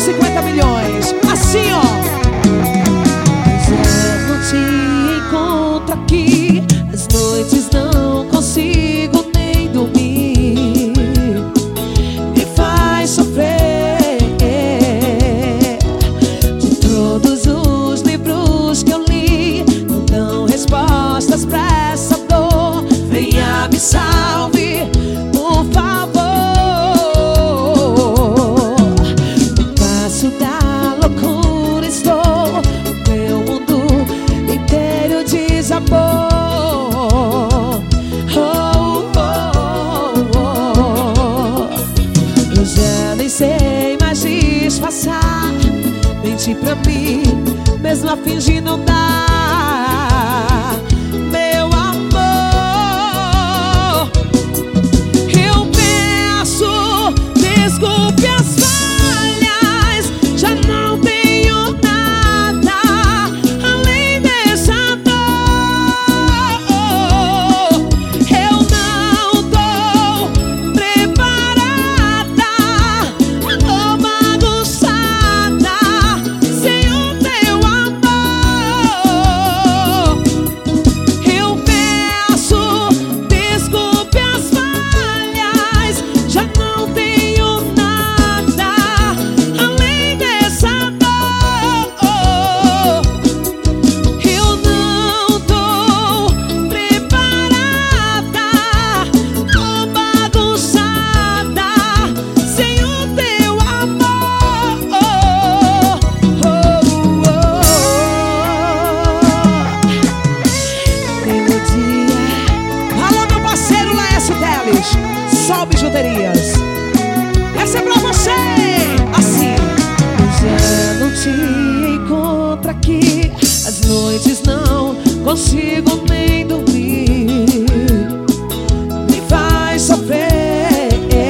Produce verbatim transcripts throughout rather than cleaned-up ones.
cinquenta milhões. Assim, ó. Eu não te encontro aqui, as noites não consigo nem dormir. Me faz sofrer. De todos os livros que eu li, não dão respostas pra essa dor. Venha, me salve, por favor. No passo da loucura estou, meu mundo inteiro desabou. Oh, oh, oh, oh. Eu já nem sei mais disfarçar, mentir pra mim, mesmo a fingir não dá. Meu amor, eu peço desculpe as falhas, já não tenho nada além dessa dor. Eu não tô preparada, tô bagunçada sem o teu amor. Eu peço desculpe as falhas, já não tenho nada além dessa dor. Eu não tô preparada, tô bagunçada sem o teu amor. Melodia. Alô, meu parceiro Laércio Teles, Sol Bijuterias. Essa é pra você. Assim. Já não te encontro aqui, as noites não consigo nem dormir. Me faz sofrer.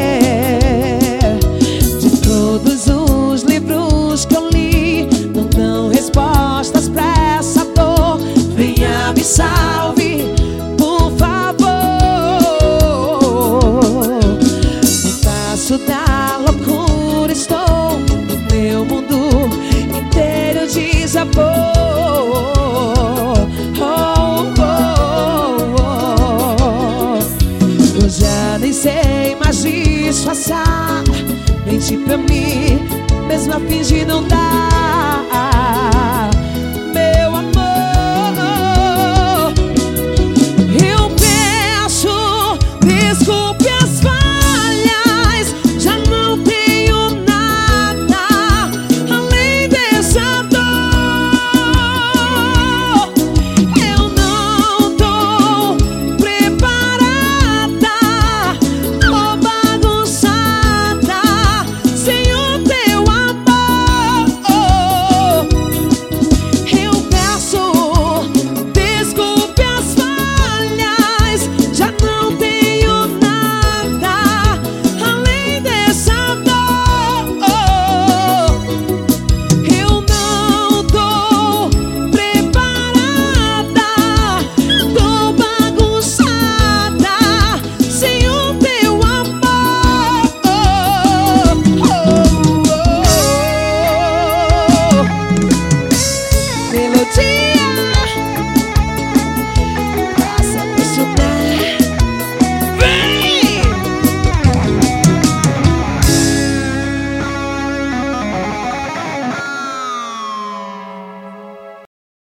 De todos os livros que eu li, não dão respostas pra essa dor. Venha, me salve, por favor. No passo da loucura estou, meu mundo inteiro desabou. Oh, oh, oh. Eu já nem sei mais disfarçar, mentir pra mim, mesmo a fingir